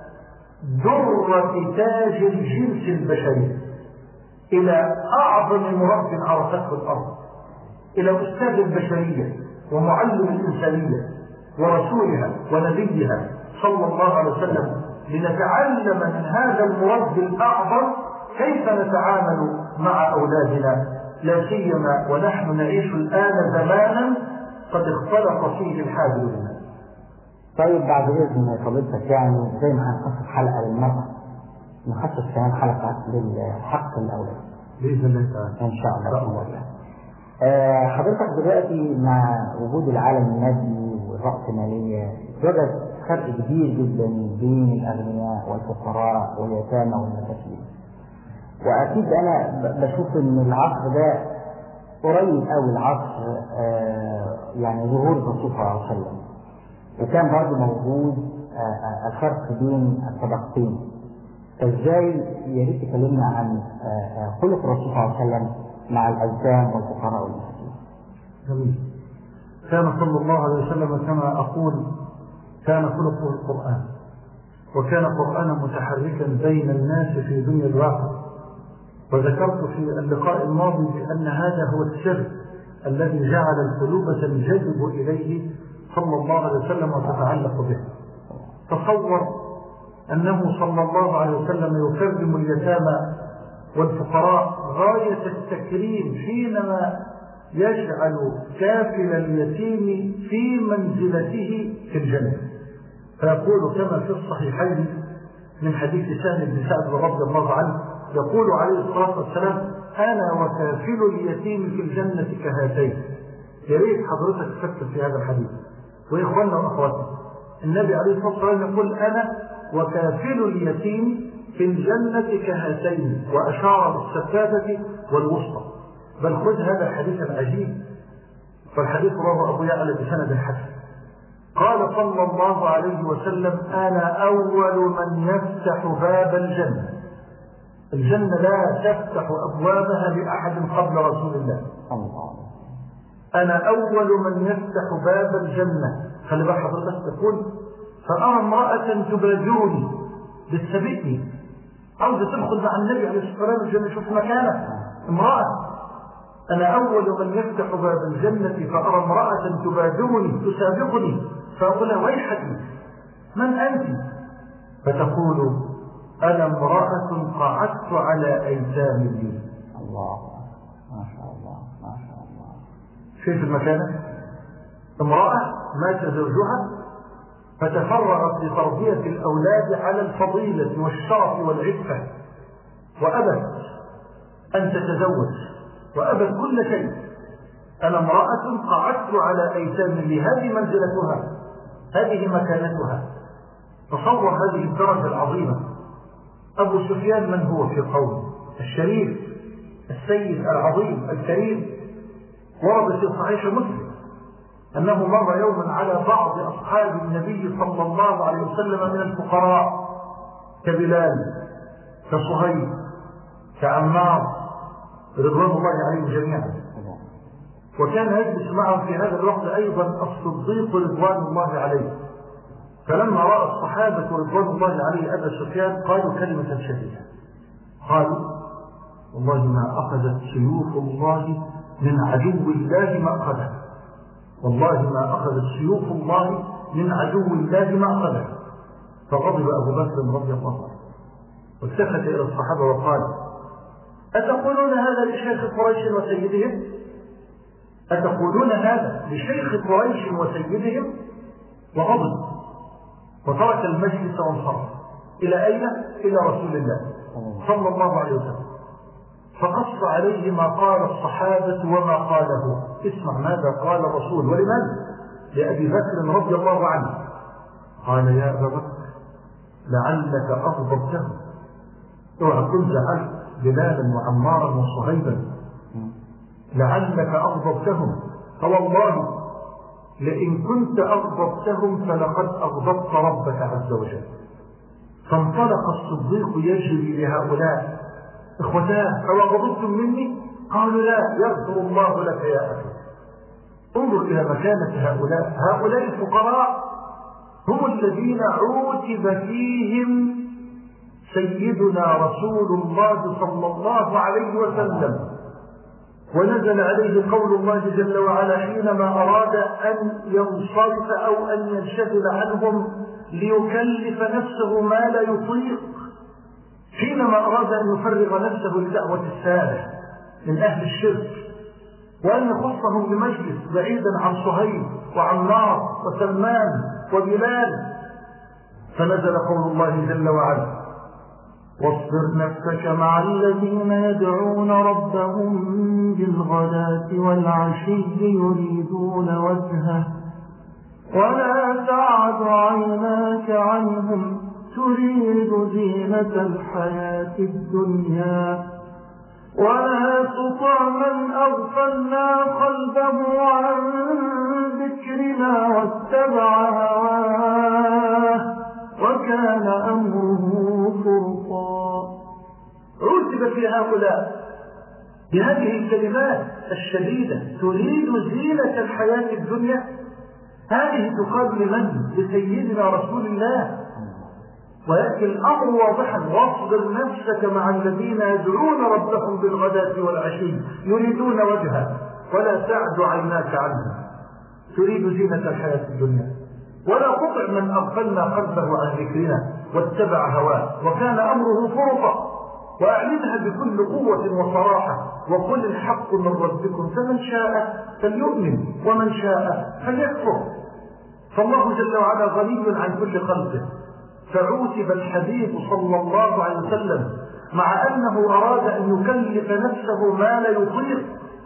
درة تاج الجنس البشري، إلى أعظم مرب عرفته الأرض، إلى أستاذ البشرية ومعلم الإنسانية ورسولها ونبيها صلى الله عليه وسلم لنتعلم من هذا المرب الأعظم كيف نتعامل مع أولادنا لا سيما ونحن نعيش الآن زمانا قد اختلط فيه الحال والمال. طيب بعد إذن فضيلتك يعني زي ما هنخصص حلقة للمرأة نخصص كمان حلقة للحق الأولاد بإذن الله تعالى إن شاء الله. آه حضرتك دلوقتي مع وجود العالم المادي والرأسمالية وجد فرق كبير جدا بين الأغنياء والفقراء واليتامى والمساكين. وأكيد أنا بشوف إن العصر ده قريب أوي العصر آه يعني ظهور الرسول صلى الله عليه وسلم، وكان برضه موجود آه الفرق بين الطبقتين. فإزاي يا ريت تكلمنا عن آه خلق الرسول صلى الله عليه وسلم مع الأيتام والفقراء والمساكين. جميل. كان صلى الله عليه وسلم كما أقول كان خلقه القرآن، وكان قرآنا متحركا بين الناس في دنيا الواقع. وذكرت في اللقاء الماضي بأن هذا هو السر الذي جعل القلوب تنجذب إليه صلى الله عليه وسلم وتتعلق به. تصور أنه صلى الله عليه وسلم يكرم اليتامى والفقراء غاية التكريم حينما يجعل كافل اليتيم في منزلته في الجنة. فيقول كما في الصحيحين من حديث سهل بن سعد رضي الله عنه يقول عليه الصلاة والسلام أنا وكافل اليتيم في الجنة كهاتين يا ريت حضرتك تفكر في هذا الحديث. وإخواننا وأخواتنا، النبي عليه الصلاة والسلام يقول أنا وكافل اليتيم في الجنة كهاتين، وأشار بالسفادة والوسطى. بل خذ هذا الحديث العجيب، فالحديث رواه أبو يعلى بسند حسن. قال صلى الله عليه وسلم أنا أول من يفتح باب الجنة. الجنة لا تفتح أبوابها لأحد قبل رسول الله. أنا أول من يفتح باب الجنة. خلي بقى حضرتك تقول فأرى امرأة تبادرني بالسبيل، عاوزة تدخل مع النبي عليه الصلاة والسلام الجنة، شوف مكانه امرأة. أنا أول من يفتح باب الجنة فأرى امرأة تبادرني تسابقني، فأقول لها ويحك من أنت؟ فتقول أنا امرأة قعدت على أيتام لي. الله ما شاء الله ما شاء الله. شوف المكانة، امرأة مات زوجها فتفرغت لتربية الأولاد على الفضيلة والشرف والعفة، وأبت أن تتزوج وأبت كل شيء. أنا امرأة قعدت على أيتام لي، هذه منزلتها، هذه مكانتها. تصور هذه الدرجة العظيمة. أبو سفيان من هو في قومه؟ الشريف السيد العظيم الكريم. ورد في صحيح مسلم أنه مر يوما على بعض أصحاب النبي صلى الله عليه وسلم من الفقراء كبلال كصهيب كعمار رضوان الله عليهم جميعا، وكان يجلس معهم في هذا الوقت أيضا الصديق رضوان الله عليه. فلما رأى الصحابة رضوان الله عليه أبا سفيان قالوا كلمة شديدة، قالوا والله ما أخذت سيوف الله من عدو الله ما أخذها، والله ما أخذت سيوف الله من عدو الله ما أخذها. فغضب أبو بكر رضي الله عنه والتفت إلى الصحابة وقال أتقولون هذا لشيخ قريش وسيدهم؟ أتقولون هذا لشيخ قريش وسيدهم؟ وغضب وترك المجلس وانصرف. إلى أين؟ إلى رسول الله صلى الله عليه وسلم. فقص عليه ما قال الصحابة وما قاله. اسمع ماذا قال الرسول ولمن؟ لأبي بكر رضي الله عنه. قال يا أبا بكر لعلك أغضبتهم، اوعى كنت زعلت بلالا وعمارا وصهيبا، لعلك أغضبتهم، فوالله لئن كنت أغضبتهم فلقد أغضبت ربك عز وجل. فانطلق الصديق يجري لهؤلاء إخوتاه أو غضبتم مني؟ قالوا لا، يغفر الله لك يا أخي. انظر إلى مكانة هؤلاء. هؤلاء الفقراء هم الذين عوتب فيهم سيدنا رسول الله صلى الله عليه وسلم، ونزل عليه قول الله جل وعلا حينما أراد أن ينصرف أو أن ينشغل عنهم ليكلف نفسه ما لا يطيق، حينما أراد أن يفرغ نفسه لدعوة السادة من أهل الشرك، وأن يخصهم بمجلس بعيدا عن صهيب وعمار وسلمان وبلال. فنزل قول الله جل وعلا واصبر نفسك مع الذين يدعون ربهم بالغداة والعشي يريدون وجهه ولا تعد عيناك عنهم تريد زينة الحياة الدنيا ولا تطع من أغفلنا قلبه عن ذكرنا واتبع هواه وكان أمره فرطا. عُتب في هؤلاء بهذه الكلمات الشديدة تريد زينة الحياة الدنيا. هذه تقال لمن؟ لسيدنا رسول الله. ويأتي الأمر واضحا واصبر نفسك مع الذين يدعون ربهم بالغداة والعشي يريدون وجهه ولا تعد عيناك عنهم تريد زينة الحياة الدنيا ولا تطع من أغفلنا قلبه عن ذكرنا واتبع هواه وكان أمره فرطا. وأعلنها بكل قوة وصراحة وقل الحق من ربكم فمن شاء فليؤمن ومن شاء فليكفر. فالله جل وعلا غني عن كل خلقه. فعوتب الحبيب صلى الله عليه وسلم مع أنه أراد أن يكلف نفسه ما لا يطيق،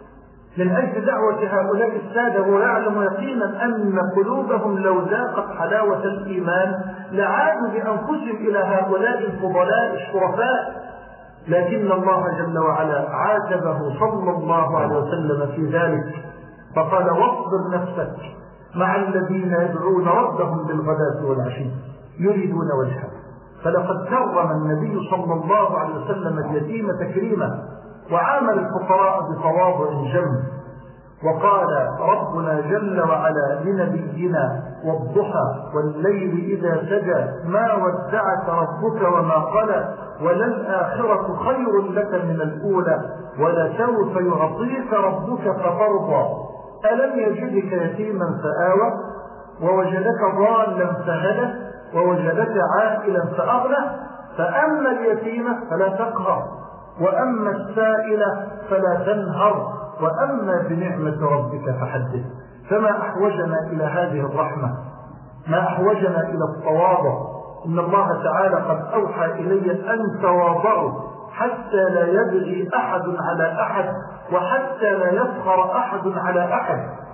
من أجل دعوة هؤلاء السادة، ويعلم يقينا أن قلوبهم لو ذاقت حلاوة الإيمان لعادوا بأنفسهم إلى هؤلاء الفضلاء الشرفاء، لكن الله جل وعلا عاتبه صلى الله عليه وسلم في ذلك فقال: واصبر نفسك مع الذين يدعون ربهم بالغداة والعشي يريدون وجهه. فلقد كرم النبي صلى الله عليه وسلم اليتيم تكريما، وعامل الفقراء بتواضع جم، وقال ربنا جل وعلا لنبينا: والضحى والليل إذا سجى ما ودعك ربك وما قلى وللآخرة خير لك من الأولى ولسوف يعطيك ربك فترضى ألم يجدك يتيما فآوى ووجدك ضالا فهدى ووجدك عائلا فأغنى فأما اليتيم فلا تقهر وأما السائل فلا تنهر وأما بنعمة ربك فحدث. فما أحوجنا إلى هذه الرحمة، ما أحوجنا إلى التواضع. إن الله تعالى قد أوحى إلي أن تواضعوا حتى لا يبغي أحد على أحد وحتى لا يفخر أحد على أحد.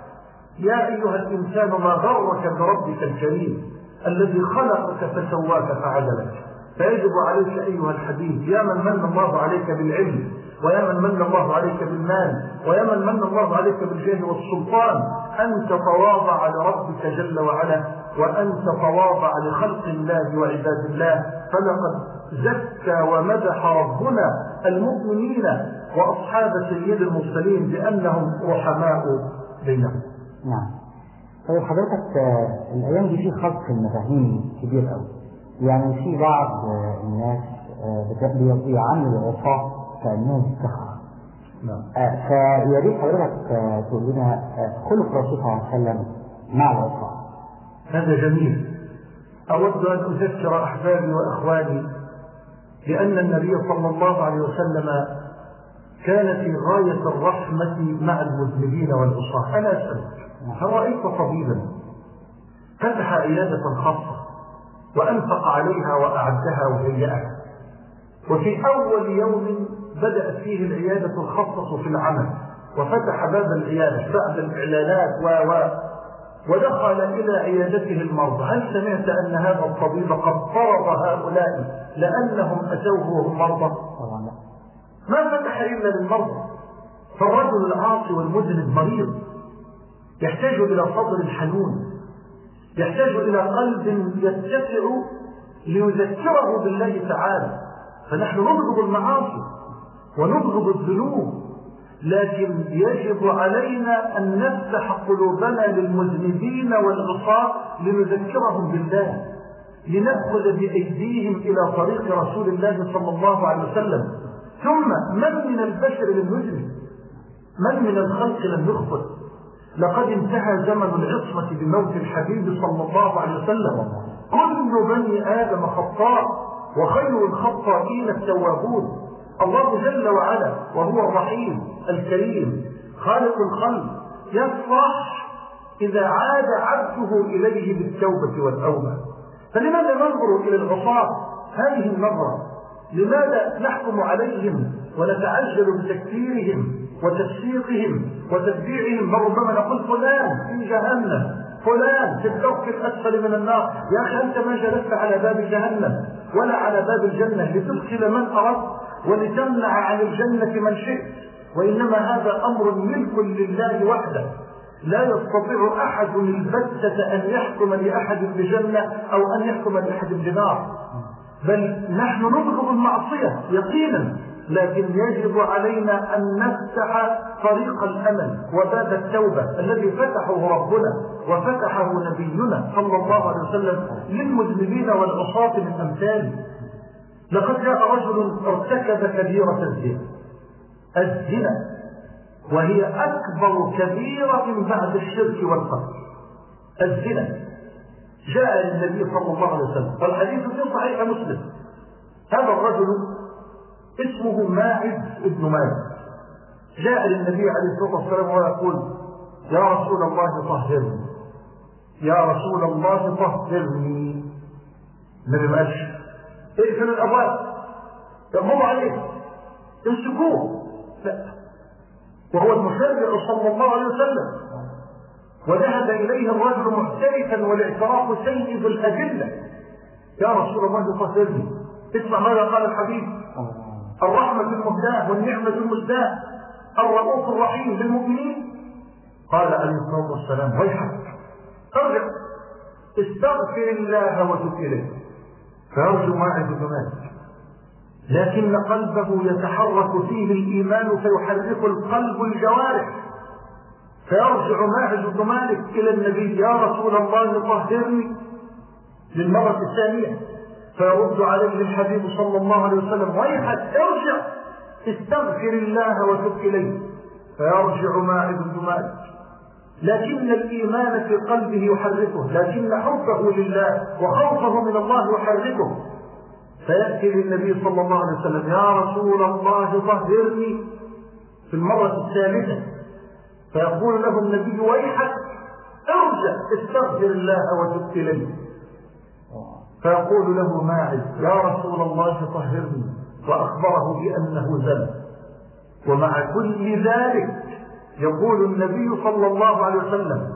يا أيها الإنسان ما غرك بربك الكريم الذي خلقك فسواك فعدلك. فيجب عليك أيها الحبيب، يا من من الله عليك بالعلم، ويا من من الله عليك بالمال، ويا من من الله عليك بالجاه والسلطان، أن تتواضع لربك جل وعلا، وأن تتواضع لخلق الله وعباد الله. فلقد زكى ومدح ربنا المؤمنين وأصحاب سيد المرسلين بأنهم رحماء بينهم. نعم. طيب حضرتك الأيام دي في خلط في المفاهيم كبير قوي، يعني في بعض الناس بيعملوا العصاة كأنهم السحرة. نعم. فيا ريت حضرتك تقول لنا خلق الرسول صلى الله عليه وسلم مع العصاة. هذا جميل. أود أن أذكر أحبابي وأخواني لأن النبي صلى الله عليه وسلم كان في غاية الرحمة مع المذنبين والعصاة. أنا أسألك، هل رأيت طبيبا فتح عيادة خاصة وأنفق عليها وأعدها وهيئها، وفي أول يوم بدأت فيه العيادة الخاصة في العمل وفتح باب العيادة بعد الإعلانات و و ودخل إلى عيادته المرضى، هل سمعت أن هذا الطبيب قد طرد هؤلاء لأنهم أتوه وهم مرضى؟ ما فتح إلا للمرضى. فالرجل العاصي والمذنب مريض، يحتاج إلى صدر حنون، يحتاج إلى قلب يتسع ليذكره بالله تعالى. فنحن نبغض المعاصي ونبغض الذنوب، لكن يجب علينا أن نفتح قلوبنا للمذنبين والعصاة لنذكرهم بالله، لنأخذ بأيديهم إلى طريق رسول الله صلى الله عليه وسلم. ثم من من البشر لم يذنب؟ من من الخلق لم يخطئ؟ لقد انتهى زمن العصمة بموت الحبيب صلى الله عليه وسلم. كل بني آدم خطاء وخير الخطائين التوابون. الله جل وعلا وهو الرحيم الكريم خالق الخلق يفرح إذا عاد عبده إليه بالتوبة والأوبة. فلماذا ننظر إلى العصاة هذه النظرة؟ لماذا نحكم عليهم ونتعجل بتكفيرهم وتفسيقهم وتتبيعهم؟ ربما نقول فلان في جهنم، فلان في الدرك الأسفل من النار. يا أخي أنت ما جلست على باب جهنم ولا على باب الجنة لتدخل من أردت ولتمنع عن الجنة من شئت، وإنما هذا أمر ملك لله وحده. لا يستطيع أحد البتة أن يحكم لأحد بجنة أو أن يحكم لأحد بنار. بل نحن نبغض المعصية يقينا، لكن يجب علينا أن نفتح طريق الأمل وباب التوبة الذي فتحه ربنا وفتحه نبينا صلى الله عليه وسلم للمذنبين والعصاة من أمثاله. لقد جاء رجل ارتكب كبيرة الزنا الزنا وهي أكبر كبيرة بعد الشرك والقتل. الزنا جاء للنبي صلى الله عليه وسلم والحديث في صحيح مسلم. هذا الرجل اسمه ماعز ابن مالك جاء للنبي عليه الصلاة والسلام ويقول: يا رسول الله طهرني، يا رسول الله طهرني. النبي ما قالش اقفل الأبواب يقوموا عليه امسكوه، لا، وهو المشرع صلى الله عليه وسلم، وذهب إليه الرجل محترفا والاعتراف سيد الأدلة. يا رسول الله طهرني. اسمع ماذا قال الحبيب: الرحمة المهداة والنعمة المزداة الرؤوف الرحيم بالمؤمنين. قال عليه الصلاة والسلام: ويحك، ارجع استغفر الله وتب إليه. فيرجو ماعز بن مالك، لكن قلبه يتحرك فيه الإيمان فيحرك القلب الجوارح. فيرجع ماعز بن مالك إلى النبي: يا رسول الله طهرني، للمرة الثانية. فيرد عليه الحبيب صلى الله عليه وسلم: ويحك، ارجع استغفر الله وتب إليه. فيرجع ماعز بن مالك، لكن الإيمان في قلبه يحركه، لكن حبه لله وخوفه من الله يحركه. فيأتي للنبي صلى الله عليه وسلم: يا رسول الله طهرني، في المرة الثالثة. فيقول له النبي: ويحك، ارجع استغفر الله وتب إليه. فيقول له ماعز: يا رسول الله طهرني، وأخبره بأنه زل. ومع كل ذلك يقول النبي صلى الله عليه وسلم: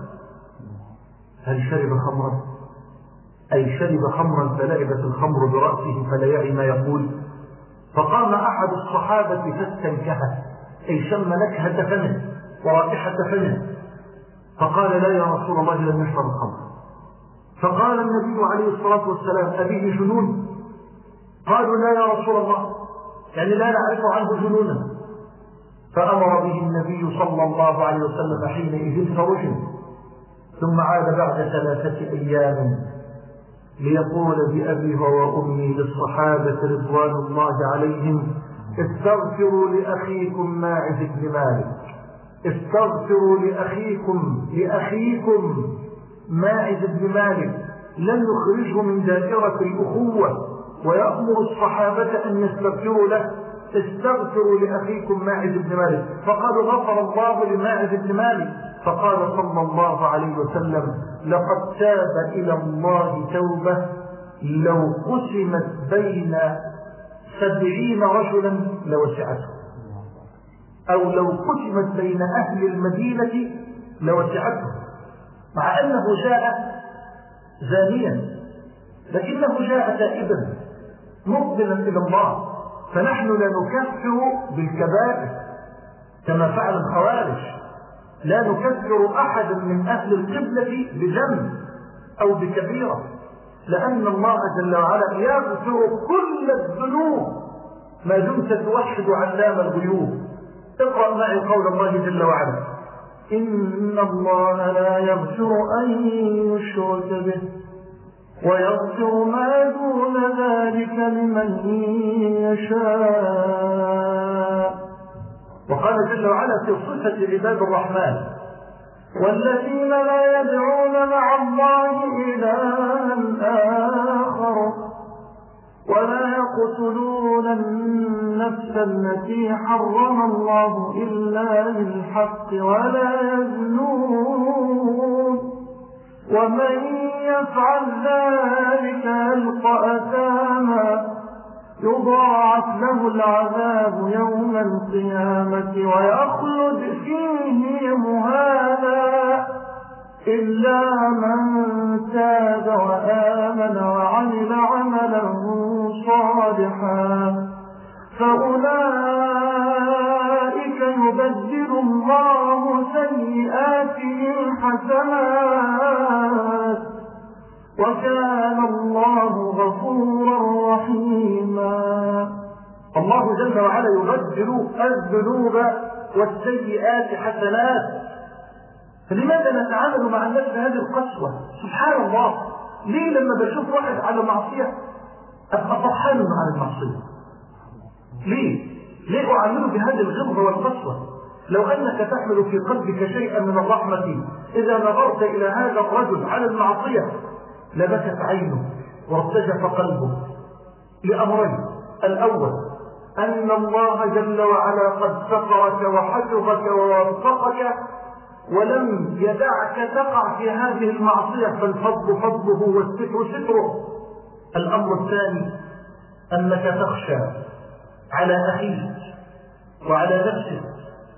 هل شرب خمرا؟ أي شرب خمرا فلعبت الخمر برأسه فلا يعي ما يقول. فقام أحد الصحابة فاستنكهه، أي شم نكهة فمه ورائحة فمه، فقال: لا يا رسول الله لم يشرب الخمر. فقال النبي عليه الصلاة والسلام: أبيه جنون؟ قالوا: لا يا رسول الله، يعني لا نعرف عنه جنونا. فأمر به النبي صلى الله عليه وسلم حينئذ فرجم، ثم عاد بعد ثلاثة أيام ليقول بأبي وأمي للصحابة رضوان الله عليهم: استغفروا لأخيكم ماعز بن مالك، استغفروا لأخيكم لأخيكم ماعز بن مالك، لن يخرجه من دائرة الأخوة، ويأمر الصحابة أن يستغفروا له: استغفروا لأخيكم ماعز بن مالك. فقالوا: غفر الله لماعز بن مالك. فقال صلى الله عليه وسلم: لقد تاب إلى الله توبة لو قسمت بين سبعين رجلا لوسعته، أو لو قسمت بين أهل المدينة لوسعته. مع أنه جاء زانيا، لكنه جاء تائبا مقبلا إلى الله. فنحن لا نكفر بالكبائر كما فعل الخوارج، لا نكفر أحدا من أهل القبلة بذنب أو بكبيرة، لأن الله جل وعلا يغفر كل الذنوب ما دمت توحد علام الغيوب. اقرأ معي قول الله جل وعلا: إن الله لا يغفر أن يشرك به ويغفر ما دون ذلك لمن يشاء. وقال جل وعلا في صفة عباد الرحمن: والذين لا يدعون مع الله إلها آخر ولا يقتلون النفس التي حرم الله إلا بالحق ولا يزنون ومن يفعل ذلك يلقى أثاما يضاعف له العذاب يوم القيامة ويخلد فيه مهانا إلا من تاب وآمن وعمل عملا صالحا فأولئك يبدل الله سيئاتهم حسنات وكان الله غفورا رحيما. الله جل وعلا يبدل الذنوب والسيئات حسنات. فلماذا نتعامل مع الناس بهذه القسوة؟ سبحان الله، ليه لما بشوف واحد على معصية أبقى فرحان عن المعصية؟ ليه؟ ليه أعامله بهذه الغلظة والقسوة؟ لو أنك تحمل في قلبك شيئا من الرحمة إذا نظرت إلى هذا الرجل على المعصية لبكت عينه وارتجف قلبه لأمرين: الأول أن الله جل وعلا قد سترك وحفظك ووفقك ولم يدعك تقع في هذه المعصية، فالفضل فضله والستر ستره. الأمر الثاني أنك تخشى على أخيك وعلى نفسك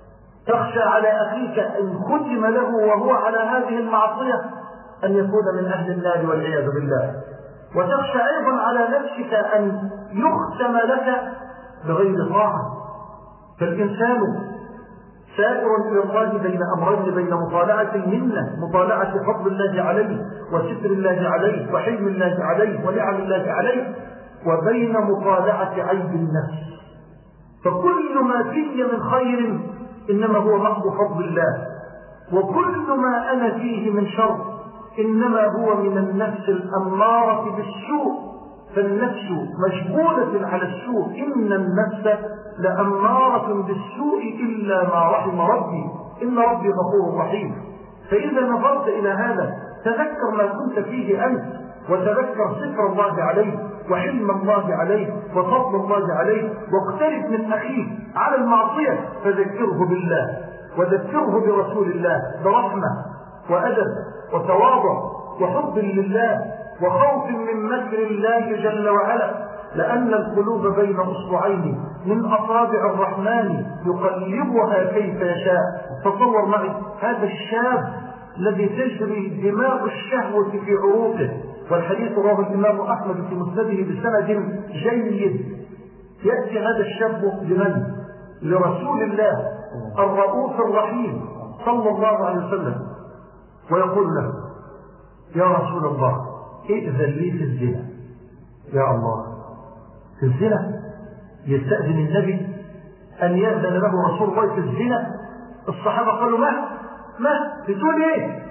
تخشى على أخيك إن ختم له وهو على هذه المعصية أن يكون من أهل النار والعياذ بالله. وتخشى أيضا على نفسك أن يختم لك بغير طاعة. فالإنسان سائر إلى الله بين أمرين، بين مطالعة المنة، مطالعة فضل الله عليه وستر الله عليه وحلم الله عليه ونعم الله عليه، وبين مطالعة عيب النفس. فكل ما في من خير إنما هو محض فضل الله، وكل ما أنا فيه من شر إنما هو من النفس الأمارة بالسوء. فالنفس مجبولة على السوء، إن النفس لأمارة بالسوء إلا ما رحم ربي، إن ربي غفور رحيم. فإذا نظرت إلى هذا تذكر ما كنت فيه أنت، وتذكر ستر الله عليه وحلم الله عليه وفضل الله عليه، واقترب من أخيه على المعصية فذكره بالله وذكره برسول الله برحمة وأدب وتواضع وحب لله وخوف من مكر الله جل وعلا، لأن القلوب بين أصبعين من أصابع الرحمن يقلبها كيف يشاء. تصور معي هذا الشاب الذي تجري دماغ الشهوة في عروقه، والحديث رواه الإمام أحمد في مسنده بسند جيد. يأتي هذا الشاب لمن؟ لرسول الله الرؤوف الرحيم صلى الله عليه وسلم، ويقول له: يا رسول الله ائذن لي في الزنا. يا الله، في الزنا؟ يستأذن النبي أن يأذن له رسول الله في الزنا؟ الصحابة قالوا: ما ما بتقول ايه؟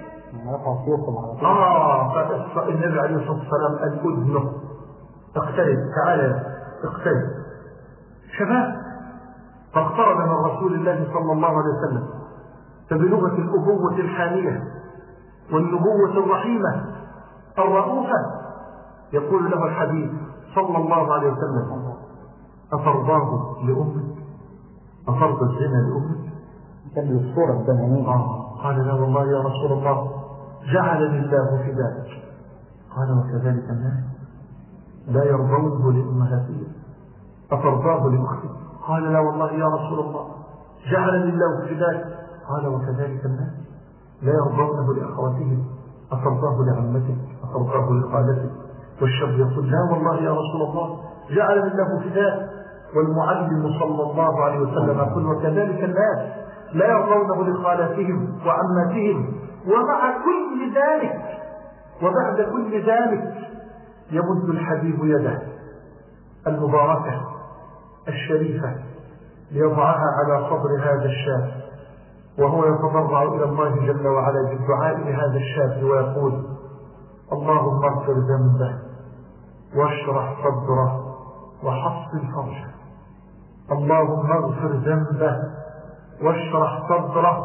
آه فالنبي عليه الصلاة والسلام قال: أذنه، اقترب، تعالى اقترب. شباب فاقترب من رسول الله صلى الله عليه وسلم، فبلغة الأبوة الحانية والنبوة الرحيمة الرؤوفة يقول له الحبيب صلى الله عليه وسلم: أفرضاه لأمك؟ أفرض الزنا لأمك؟ كان الصورة الدموية. آه. قال: لا والله يا رسول الله، جعلني الله فداك. قال: وكذلك الناس لا يرضونه لأمهاتهم، أفرضاه لأختك؟ قال: لا والله يا رسول الله، جعلني الله فداك. قال: وكذلك الناس لا يرضونه لأخواتهم، أفرضاه لعمتك، أفرضاه لخالتك. والشاب يقول: لا والله يا رسول الله، جعلني الله فداك. والمعلم صلى الله عليه وسلم يقول: وكذلك الناس لا يرضونه لخالاتهم وعماتهم. ومع كل ذلك وبعد كل ذلك يمد الحبيب يده المباركة الشريفة ليضعها على صدر هذا الشاب، وهو يتضرع إلى الله جل وعلا بالدعاء لهذا الشاب ويقول: اللهم اغفر ذنبه واشرح صدره وحصن فرجه. اللهم اغفر ذنبه واشرح صدره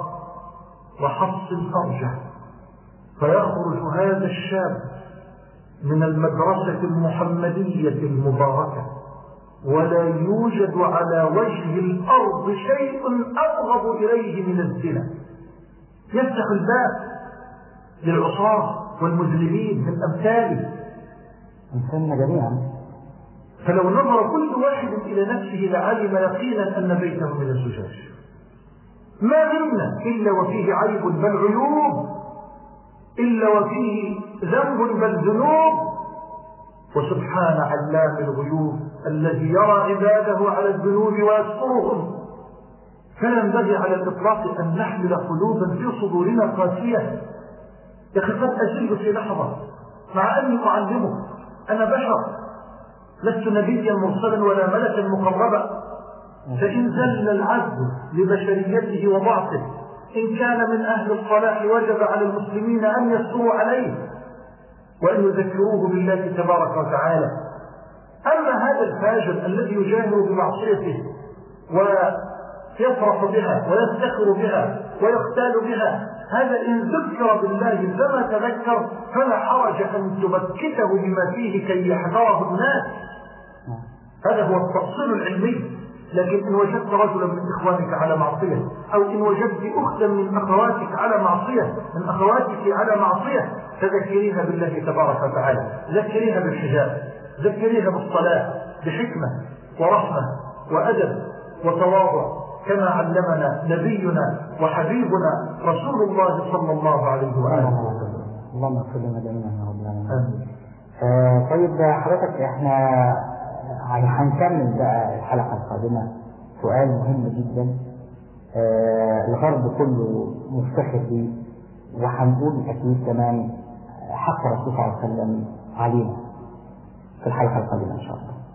وحصن فرجه. فيخرج هذا الشاب من المدرسة المحمدية المباركة ولا يوجد على وجه الأرض شيء أبغض إليه من الزنا. يفتح الباب للعصاة والمذنبين من أمثاله أمثالنا جميعا. فلو نظر كل واحد إلى نفسه لعلم يقينا أن بيته من الزجاج. ما منا إلا وفيه عيب بل عيوب، إلا وفيه ذنب بل ذنوب. وسبحان علام الغيوب الذي يرى عباده على الذنوب ويذكرهم. فلا ينبغي على الإطلاق أن نحمل قلوبا في صدورنا قاسية. يا أخي قد أجل في لحظة مع أني أعلمك أنا بشر، لست نبيا مرسلا ولا ملكا مقربا، فإن زل العبد لبشريته وضعفه إن كان من أهل الصلاح وجب على المسلمين أن يسروا عليه وأن يذكروه بالله تبارك وتعالى. أما هذا الفاجر الذي يجاهر بمعصيته ويفرح بها ويفتخر بها ويختال بها، هذا إن ذكر بالله فما تذكر فلا حرج أن تبكته بما فيه كي يحذره الناس. هذا هو التفصيل العلمي. لكن إن وجدت رجلا من إخوانك على معصية، أو إن وجدت أختا من أخواتك على معصية من أخواتك على معصية، فذكريها بالله تبارك وتعالى، ذكريها بالحجاب، ذكريها بالصلاة بحكمة ورحمة وأدب وتواضع. كما علمنا نبينا وحبيبنا رسول الله صلى الله عليه وآله وسلم. اللهم اغفر لنا جميعا يا رب العالمين. آه طيب حضرتك احنا يعني هنكمل بقى الحلقة القادمة سؤال مهم جدا آه الغرب كله مفتخر به، وهنقول أكيد كمان حق الرسول صلى الله عليه وسلم علينا في الحلقة القادمة إن شاء الله.